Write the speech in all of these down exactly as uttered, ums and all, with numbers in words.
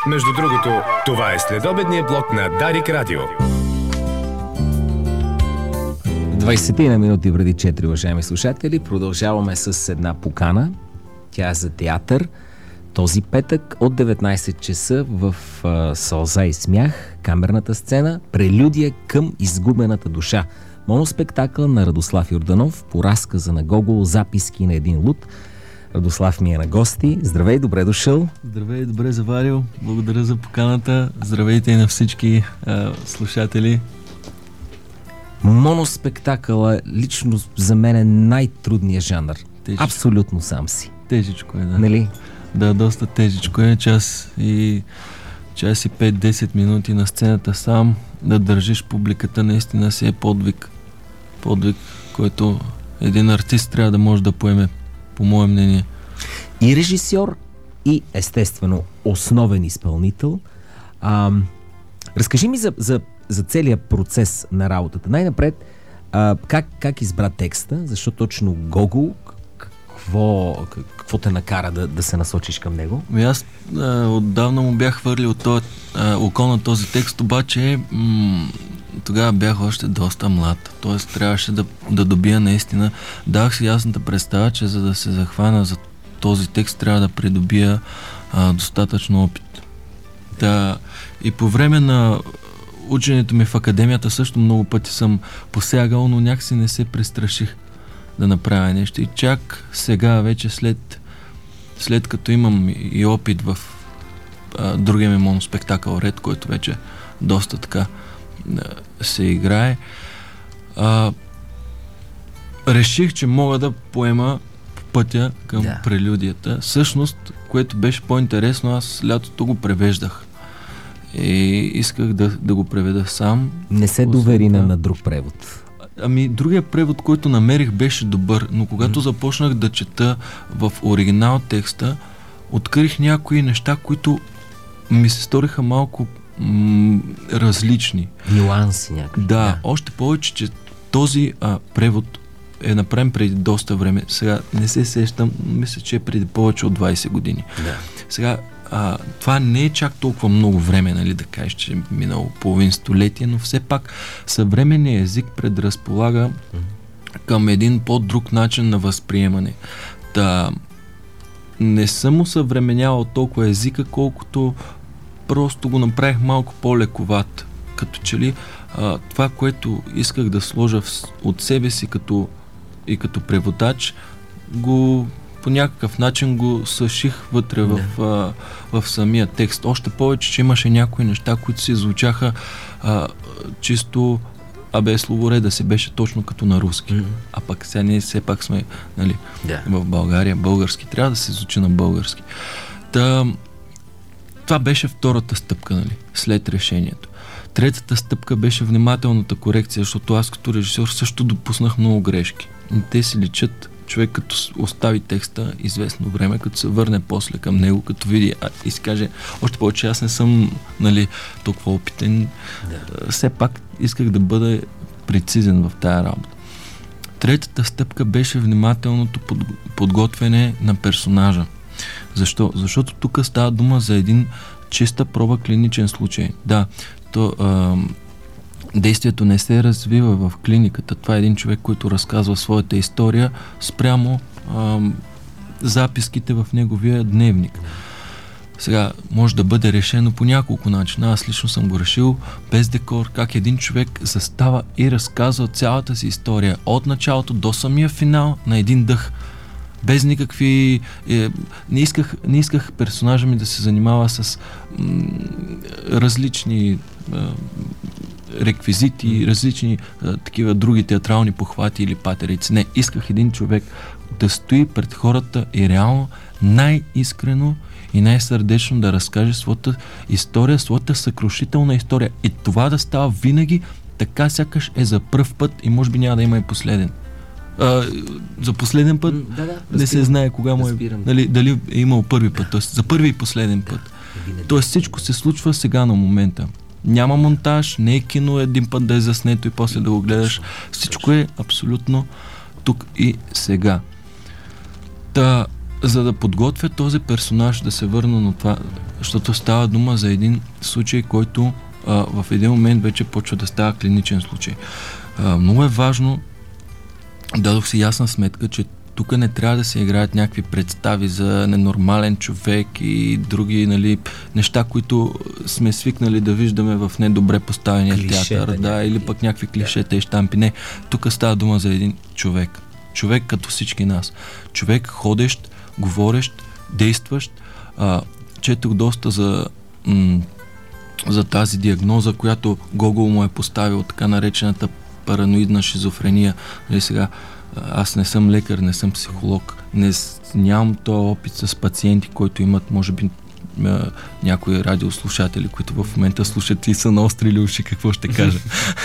Между другото, това е следобедния блок на Дарик Радио. двайсет на минути преди четири, уважаеми слушатели. Продължаваме с една покана. Тя е за театър. Този петък от деветнайсет часа в а, Сълза и смях, камерната сцена, прелюдия към изгубената душа. Моноспектакъл на Радослав Йорданов по разказа на Гогол "Записки на един луд". Радослав ми е на гости. Здравей, добре дошъл. Здравей, добре заварил. Благодаря за поканата. Здравейте и на всички а, слушатели. Моноспектакъл е лично за мен е най-трудният жанр. Тежичко. Абсолютно сам си. Тежичко е, да. Нали? Да, доста тежичко е. Час и час и пет-десет минути на сцената сам, да държиш публиката, наистина си е подвиг. Подвиг, който един артист трябва да може да поеме, по мое мнение. И режисьор, и естествено основен изпълнител. А, разкажи ми за, за, за целият процес на работата. Най-напред, а, как, как избра текста? Защо точно Гогол? Какво, какво те накара да, да се насочиш към него? Ами аз а, отдавна му бях хвърлил този, а, око на този текст, обаче м- тогава бях още доста млад. Тоест трябваше да, да добия наистина. Дах си ясната представа, че за да се захвана за този текст трябва да придобия а, достатъчно опит. Да, и по време на ученето ми в академията също много пъти съм посягал, но някакси не се престраших да направя нещо. И чак сега, вече след, след като имам и опит в а, другия ми моноспектакъл "Ред", който вече доста така а, се играе, а, реших, че мога да поема пътя към да. прелюдията. Всъщност, което беше по-интересно, аз лятото го превеждах. И исках да, да го преведа сам. Не се довери на, на друг превод. Ами, другия превод, който намерих, беше добър, но когато mm. започнах да чета в оригинал текста, открих някои неща, които ми се сториха малко м- различни. Нюанси някакви. Да, да, още повече, че този а, превод е направен преди доста време. Сега не се сещам, мисля, че е преди повече от двайсет години. Да. Сега, А, това не е чак толкова много време, нали, да кажеш, че е минало половин столетие, но все пак съвременният език предразполага към един по-друг начин на възприемане. Та, не съм усъвременявал толкова езика, колкото просто го направих малко по-лековат. Като че ли а, това, което исках да сложа в, от себе си като, и като преводач, го по някакъв начин го съших вътре в, в, в самия текст. Още повече, че имаше някои неща, които си звучаха а, чисто абе словореда си беше точно като на руски. Mm-hmm. А пък сега ние все пак сме, нали, yeah. в България, български. Трябва да се звучи на български. Та, това беше втората стъпка, нали, след решението. Третата стъпка беше внимателната корекция, защото аз като режисьор също допуснах много грешки. И те си личат. Човек като остави текста известно време, като се върне после към него, като види а, и си каже, още повече аз не съм, нали, толкова опитен. Да. Все пак исках да бъда прецизен в тая работа. Третата стъпка беше внимателното под, подготвяне на персонажа. Защо? Защото тук става дума за един чиста проба клиничен случай. Да, то... А, действието не се развива в клиниката. Това е един човек, който разказва своята история спрямо а, записките в неговия дневник. Сега може да бъде решено по няколко начина. Аз лично съм го решил без декор, как един човек застава и разказва цялата си история от началото до самия финал на един дъх. Без никакви... Е, не, исках, не исках персонажа ми да се занимава с м, различни е, реквизити, различни е, такива други театрални похвати или патерици. Не, исках един човек да стои пред хората и реално най-искрено и най-сърдечно да разкаже своята история, своята съкрушителна история. И това да става винаги така, сякаш е за пръв път и може би няма да има и последен. А, за последен път да, да, не се знае кога му е, нали, дали е имал първи път, да. т.е. за първи и последен път. Да, т.е. всичко се случва сега на момента. Няма монтаж, не е кино един път да е заснето и после да го гледаш. Всичко е абсолютно тук и сега. Та, за да подготвя този персонаж да се върна на това, защото става дума за един случай, който а, в един момент вече почва да става клиничен случай. А, много е важно, дадох си ясна сметка, че тук не трябва да се играят някакви представи за ненормален човек и други, нали, неща, които сме свикнали да виждаме в недобре поставения клишета, театър, да, някакви, или пък някакви клишета да. И щампи. Не, тук става дума за един човек. Човек като всички нас. Човек ходещ, говорещ, действащ. А, четох доста за, м- за тази диагноза, която Гогол му е поставил, така наречената параноидна шизофрения. Нали, сега, аз не съм лекар, не съм психолог, не, нямам този опит с пациенти, които имат, може би, някои радиослушатели, които в момента слушат и са наострили уши, какво ще кажа.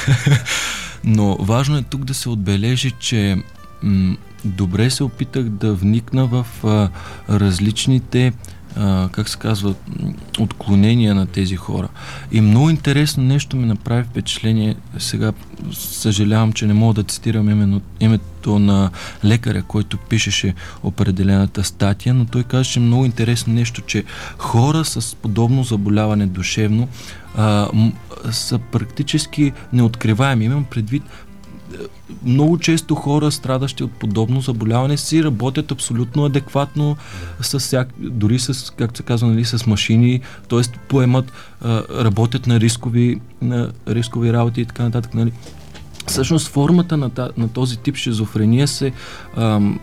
Но важно е тук да се отбележи, че м- добре се опитах да вникна в а, различните, а, как се казва, отклонения на тези хора. И много интересно нещо ми направи впечатление. Сега съжалявам, че не мога да цитирам именно, името на лекаря, който пишеше определената статия, но той каза, че много интересно нещо, че хора с подобно заболяване душевно а, м- са практически неоткриваеми. Имам предвид, много често хора, страдащи от подобно заболяване, си работят абсолютно адекватно, с всяк, дори с, както се казва, нали, с машини, т.е. поемат, а, работят на рискови, на рискови работи и така нататък. Нали. Всъщност формата на, та, на този тип шизофрения се ам,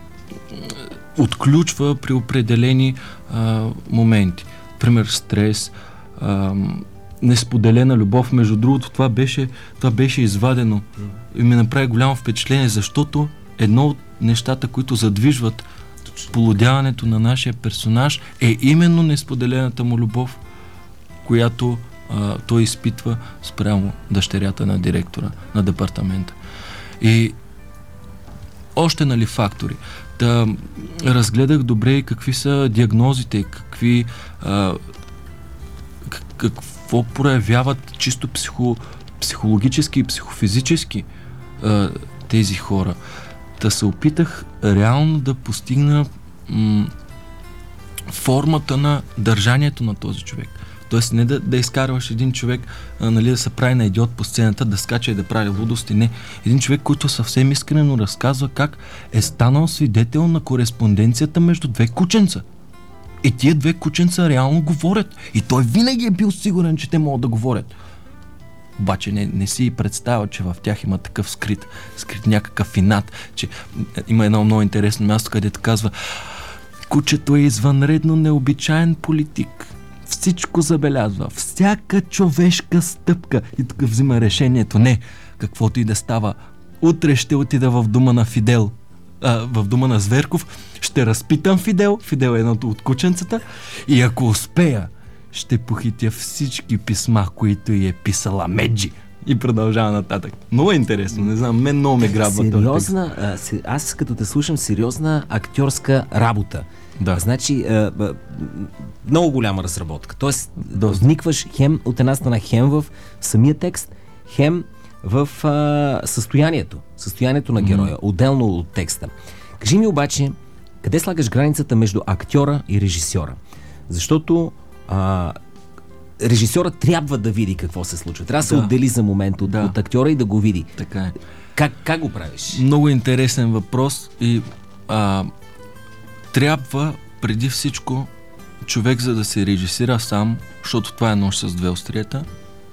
отключва при определени а, моменти. Пример, стрес, ам, несподелена любов. Между другото, това беше, това беше извадено и ми направи голямо впечатление, защото едно от нещата, които задвижват полудяването на нашия персонаж, е именно несподелената му любов, която а, той изпитва спрямо дъщерята на директора на департамента. И още, нали, фактори. Да разгледах добре какви са диагнозите, какви а, какво проявяват чисто психо, психологически и психофизически а, тези хора. Да се опитах реално да постигна м- формата на държанието на този човек. Тоест не да, да изкарваш един човек, а, нали, да се прави на идиот по сцената, да скача и да прави лудости. Не. Един човек, който съвсем искрено разказва как е станал свидетел на кореспонденцията между две кученца. И тия две кученца реално говорят. И той винаги е бил сигурен, че те могат да говорят. Обаче не, не си представя, че в тях има такъв скрит, скрит някакъв инат, че има едно много интересно място, където казва: кучето е извънредно необичаен политик. Всичко забелязва. Всяка човешка стъпка. И тук взима решението. Не, каквото и да става. Утре ще отида в дома на Фидел. А, в дома на Зверков. Ще разпитам Фидел. Фидел е едното от кученцата. И ако успея, ще похитя всички писма, които й е писала Меджи. И продължава нататък. Много е интересно. Не знам, мен много ме грабва. Сериозна, а, аз като те слушам, сериозна актьорска работа. Да. Значи, а, а, много голяма разработка. Тоест, да вникваш хем от една страна, хем в самия текст, хем в а, състоянието. Състоянието на героя, mm. отделно от текста. Кажи ми обаче, къде слагаш границата между актьора и режисьора? Защото а, режисьорът трябва да види какво се случва. Трябва да се отдели за момент от, да. от актьора и да го види. Така е. Как, как го правиш? Много интересен въпрос и а, трябва преди всичко човек, за да се режисира сам, защото това е нож с две острията,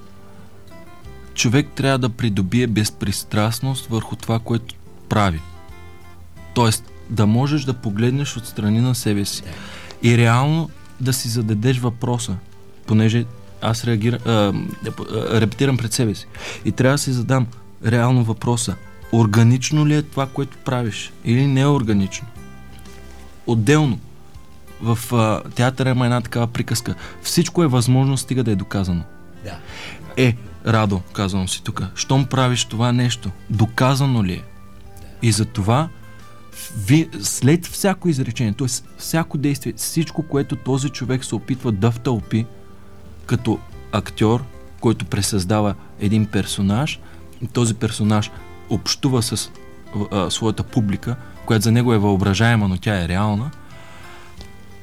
човек трябва да придобие безпристрастност върху това, което прави. Тоест, да можеш да погледнеш отстрани на себе си и реално да си зададеш въпроса, понеже аз реагира, а, репетирам пред себе си и трябва да си задам реално въпроса: органично ли е това, което правиш, или не е органично? Отделно, в а, театъра има една такава приказка: всичко е възможно, стига да е доказано. Да. Е, Радо, казвам си тук, щом правиш това нещо, доказано ли е? Да. И за това ви, след всяко изречение, т.е. всяко действие, всичко, което този човек се опитва да втълпи като актьор, който пресъздава един персонаж, този персонаж общува с а, своята публика, която за него е въображаема, но тя е реална,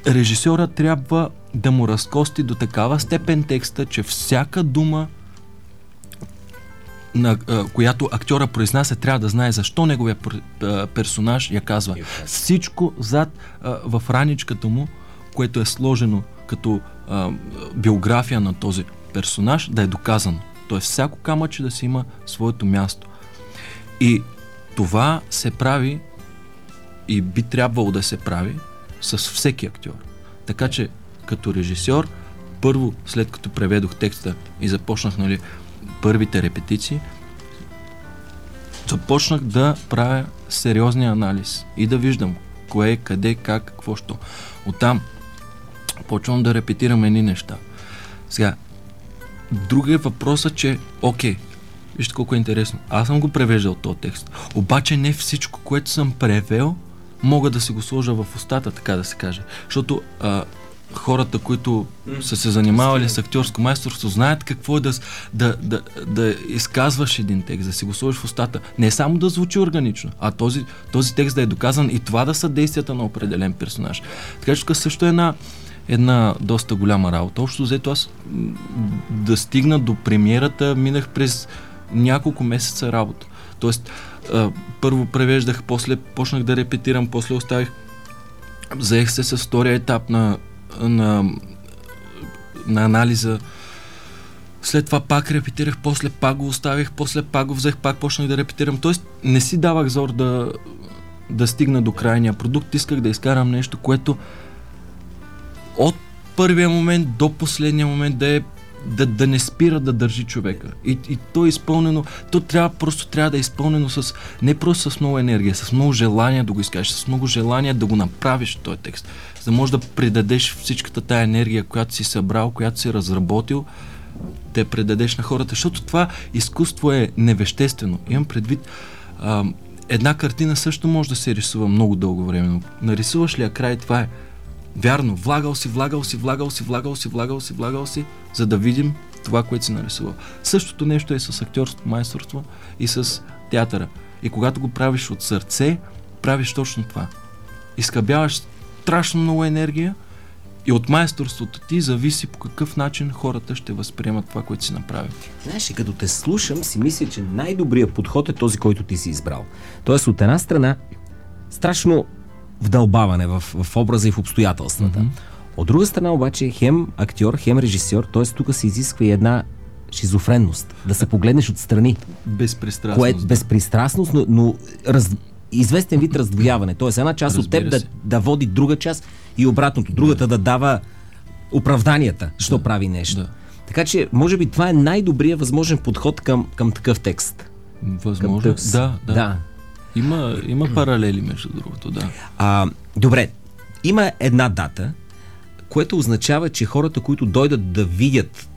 режисьора трябва да му разкости до такава степен текста, че всяка дума, на а, която актьора произнася, трябва да знае защо неговия а, персонаж я казва. Всичко зад а, в раничката му, което е сложено като а, биография на този персонаж, да е доказано. Тоест всяко камъче да си има своето място. И това се прави и би трябвало да се прави с всеки актьор. Така че като режисьор, първо след като преведох текста и започнах, нали, първите репетиции, започнах да правя сериозния анализ и да виждам кое, къде, как, какво, що. Оттам почвам да репетирам едни неща. Сега, другият въпрос е, че окей, вижте колко е интересно. Аз съм го превеждал този текст. Обаче не всичко, което съм превел, мога да си го сложа в устата, така да се каже. Защото а, хората, които са се занимавали с актьорско майсторство, знаят какво е да, да, да, да изказваш един текст, да си го сложиш в устата. Не само да звучи органично, а този, този текст да е доказан и това да са действията на определен персонаж. Така че тук също е една, една доста голяма работа. Общо взето аз да стигна до премиерата, минах през няколко месеца работа. Тоест, а, първо превеждах, после почнах да репетирам, после оставих, заех се с втория етап на На, на анализа. След това пак репетирах, после пак го оставих, после пак го взех, пак почнах да репетирам. Тоест не си давах зор да, да стигна до крайния продукт. Исках да изкарам нещо, което от първия момент до последния момент да е да, да не спира да държи човека. И, и то е изпълнено, то трябва, просто трябва да е изпълнено с, не просто с много енергия, с много желание да го изкажеш, с много желание да го направиш този текст, за да можеш да предадеш всичката тая енергия, която си събрал, която си разработил, да я предадеш на хората, защото това изкуство е невеществено. Имам предвид, а, една картина също може да се рисува много дълго време, но нарисуваш ли я край, това е вярно, влагал си, влагал си, влагал си, влагал си, влагал си, влагал си, за да видим това, което си нарисувал. Същото нещо е с актьорското майсторство и с театъра. И когато го правиш от сърце, правиш точно това. Изхабяваш страшно много енергия и от майсторството ти зависи по какъв начин хората ще възприемат това, което си направил. Знаеш, и като те слушам, си мисля, че най-добрият подход е този, който ти си избрал. Тоест, от една страна, страшно вдълбаване в, в образа и в обстоятелствата. Mm-hmm. От друга страна обаче, хем актьор, хем режисьор, т.е. тук се изисква и една шизофренност, да се погледнеш отстрани. Безпристрастност. Кое, безпристрастност, но, но раз, известен вид раздвояване. Т.е. една част Разбира от теб да, да води друга част и обратното. Другата да, да дава оправданията, що да. прави нещо. Да. Така че, може би това е най-добрият възможен подход към, към такъв текст. Възможно. Да, да. да. Има, има паралели, между другото, да. А, добре, има една дата, което означава, че хората, които дойдат да видят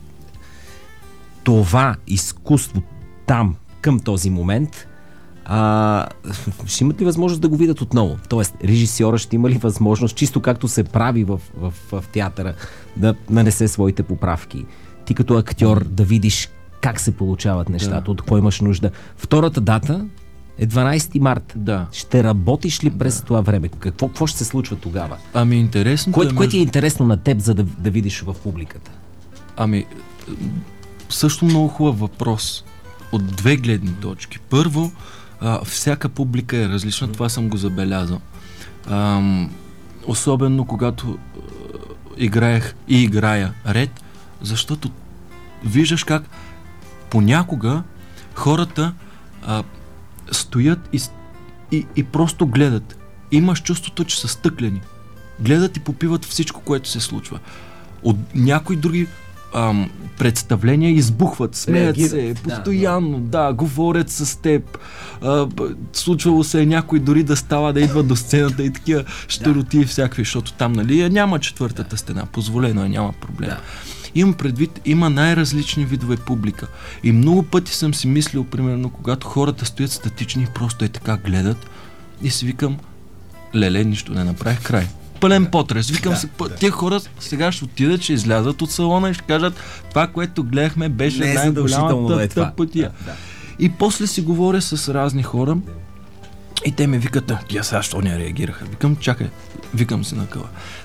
това изкуство там, към този момент, а, ще имат ли възможност да го видят отново? Тоест, режисьора ще има ли възможност, чисто както се прави в, в, в театъра, да нанесе своите поправки? Ти като актьор да видиш как се получават нещата, да. От какво имаш нужда. Втората дата е дванайсети март. Да. Ще работиш ли през да. това време? Какво, какво ще се случва тогава? Ами интересно. Кое, кое ти е интересно на теб, за да, да видиш в публиката? Ами, също много хубав въпрос. От две гледни точки. Първо, а, всяка публика е различна, това съм го забелязал. А, особено когато а, играех и играя ред, защото виждаш как понякога хората а, стоят и, и, и просто гледат. Имаш чувството, че са стъклени. Гледат и попиват всичко, което се случва. От някои други ам, представления избухват, смеят се постоянно, да, да. да, говорят с теб. А, случвало се е някой дори да става да идва до сцената и такива щероти и всякакви, защото там, нали, няма четвъртата да. стена, позволено е, няма проблем. Да. Имам предвид, има най-различни видове публика. И много пъти съм си мислил, примерно, когато хората стоят статични и просто е така гледат и си викам, леле, нищо не направих, край. Пълен да. потрес. Викам да, си, да. тия хора сега ще отидат, ще излязат от салона и ще кажат, това, което гледахме, беше не най-голямата тъпотия. Да, да. И после си говоря с разни хора и те ми викат, тия сега що не реагираха. Викам, чакай, викам си на къла.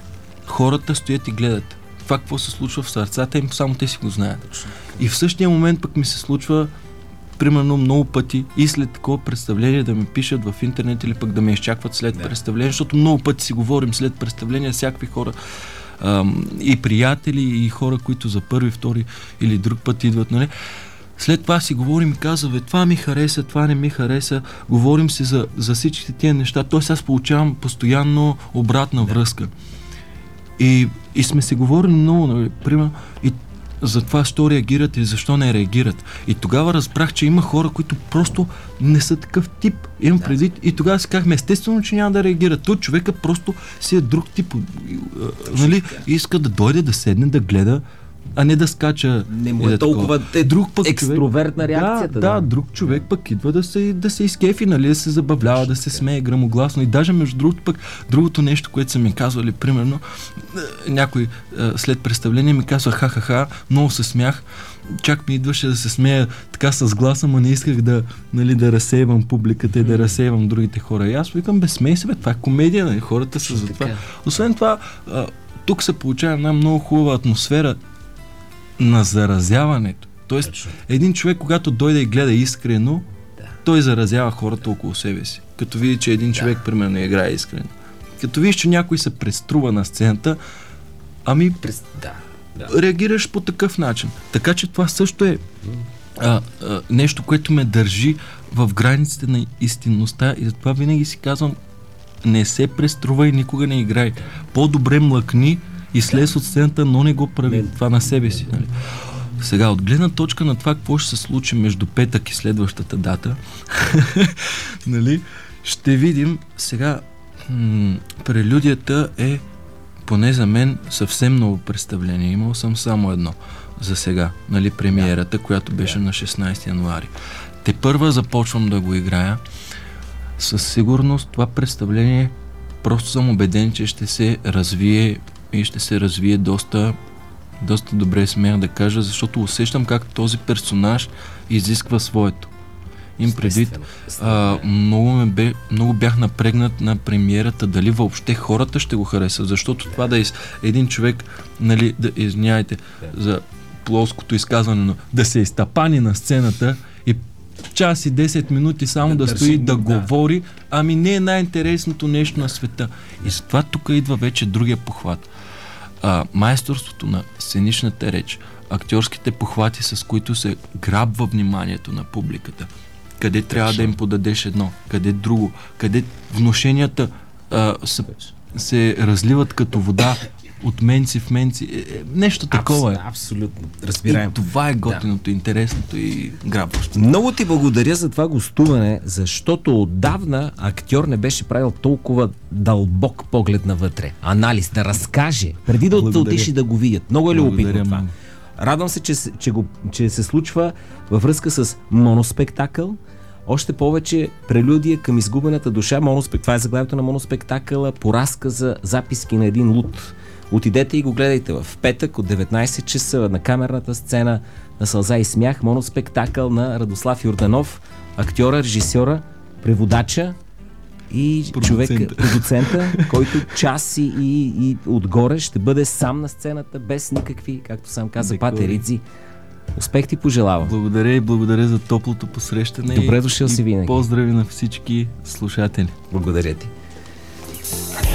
хората стоят и гледат. Това какво се случва в сърцата им, само те си го знаят. И в същия момент пък ми се случва примерно много пъти и след такова представление да ми пишат в интернет или пък да ме изчакват след да. представление, защото много пъти си говорим след представление, всякакви хора ам, и приятели, и хора, които за първи, втори или друг път идват, нали? След това си говорим и казваме, това ми хареса, това не ми хареса, говорим си за, за всичките тия неща, т.е. аз получавам постоянно обратна да. връзка. И, и сме си говорили много, нали, примерно, и за това, що реагират и защо не реагират. И тогава разбрах, че има хора, които просто не са такъв тип. Имам да. предвид. И тогава си казахме, естествено, че няма да реагират. Той човека просто си е друг тип. Нали? Иска да дойде, да седне, да гледа, а не да скача. Не му е толкова е друг пък екстровертна реакцията. Да, да, друг човек пък идва да се, да се изкефи, нали, да се забавлява, да се смее грамогласно. И даже между другото пък, другото нещо, което са ми казвали, примерно, някой след представление ми казва ха-ха-ха, много се смях, чак ми идваше да се смея така с гласа, но не исках да, нали, да разсейвам публиката и да разсейвам другите хора. И аз викам, бе, смей се, бе, това е комедия, нали, хората са за това. Освен това, тук се получава една много хубава атмосфера на заразяването. Тоест, един човек, когато дойде и гледа искрено, да. той заразява хората около себе си. Като види, че един човек, да. примерно, играе искрено. Като видиш, че някой се преструва на сцената, ами Прес... да. Да. реагираш по такъв начин. Така че това също е а, а, нещо, което ме държи в границите на истинността и затова винаги си казвам, не се преструва и никога не играй. По-добре млъкни и слез от сцената, но не го прави това на себе си. Нали? Сега, от гледна точка на това, какво ще се случи между петък и следващата дата, нали, ще видим сега. М- прелюдията е, поне за мен, съвсем ново представление. Имал съм само едно за сега, нали, премиерата, която беше на шестнайсети януари. Те първа започвам да го играя. Със сигурност това представление, просто съм убеден, че ще се развие и ще се развие доста, доста добре, смея да кажа, защото усещам как този персонаж изисква своето. Им предвид, а, много, ме бе, много бях напрегнат на премиерата, дали въобще хората ще го харесат, защото това да е един човек, нали, да, извиняйте за плоското изказване, но да се изтъпани на сцената и час и десет минути само да, да стои да, да говори, ами не е най-интересното нещо на света. И затова тук идва вече другия похват. А, майсторството на сценичната реч, актьорските похвати, с които се грабва вниманието на публиката. Къде трябва да им подадеш едно, къде друго, къде внушенията а, са, се разливат като вода от менци в менци. Е, нещо такова е. Абсолютно. Разбираем. И това е готиното, да. интересното и грабващото. Много ти благодаря за това гостуване, защото отдавна актьор не беше правил толкова дълбок поглед навътре. Анализ, да разкаже, преди да отиш да го видят. Много е любопитно това. Радвам се, че, че, го, че се случва във връзка с моноспектакъл. Още повече прелюдия към изгубената душа. Моноспек... Това е заглавието на моноспектакъла по разказа Записки на един луд. Отидете и го гледайте в петък от деветнайсет часа на камерната сцена на Сълза и смях. Моноспектакъл на Радослав Йорданов, актьора, режисьора, преводача и човек, продуцента, който час и, и, и отгоре ще бъде сам на сцената, без никакви, както сам каза, патерици. Успех ти пожелавам. Благодаря и благодаря за топлото посрещане. Добре дошъл си винаги. Поздрави на всички слушатели. Благодаря ти.